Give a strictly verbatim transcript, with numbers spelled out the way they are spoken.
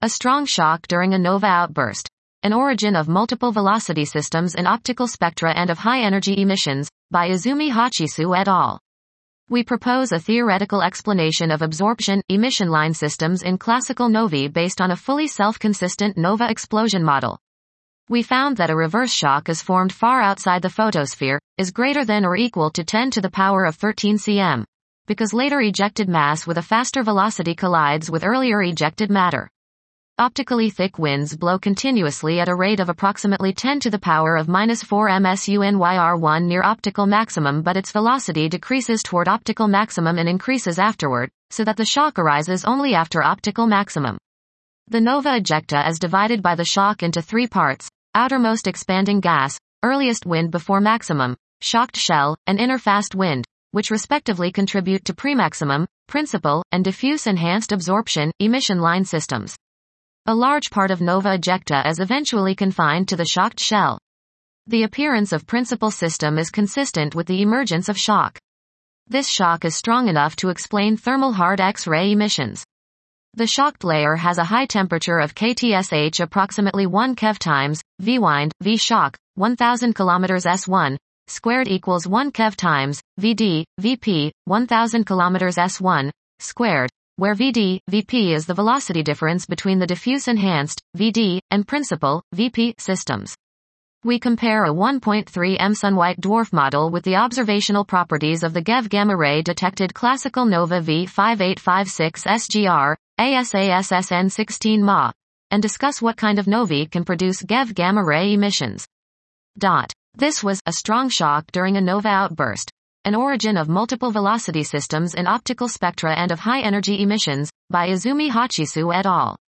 A strong shock during a nova outburst. An origin of multiple velocity systems in optical spectra and of high-energy emissions, by Izumi Hachisu et al. We propose a theoretical explanation of absorption, emission line systems in classical novae based on a fully self-consistent nova explosion model. We found that a reverse shock is formed far outside the photosphere, is greater than or equal to ten to the power of thirteen centimeters, because later ejected mass with a faster velocity collides with earlier ejected matter. Optically thick winds blow continuously at a rate of approximately ten to the power of minus four meters per second near optical maximum, but its velocity decreases toward optical maximum and increases afterward, so that the shock arises only after optical maximum. The nova ejecta is divided by the shock into three parts: outermost expanding gas, earliest wind before maximum, shocked shell, and inner fast wind, which respectively contribute to premaximum, principal, and diffuse enhanced absorption, emission line systems. A large part of nova ejecta is eventually confined to the shocked shell. The appearance of principal system is consistent with the emergence of shock. This shock is strong enough to explain thermal hard X-ray emissions. The shocked layer has a high temperature of K T S H approximately one keV times, V wind, V shock, one thousand kilometers S one, squared equals one keV times, V D, V P, one thousand kilometers S one, squared, where V D, V P is the velocity difference between the diffuse enhanced, V D, and principal, V P, systems. We compare a one point three meter sun-white dwarf model with the observational properties of the GeV gamma ray detected classical nova V five eight five six S G R, A S A S S N sixteen M A, and discuss what kind of novae can produce GeV gamma ray emissions. Dot. This was a strong shock during a nova outburst. An origin of multiple velocity systems in optical spectra and of high-energy emissions, by Izumi Hachisu et al.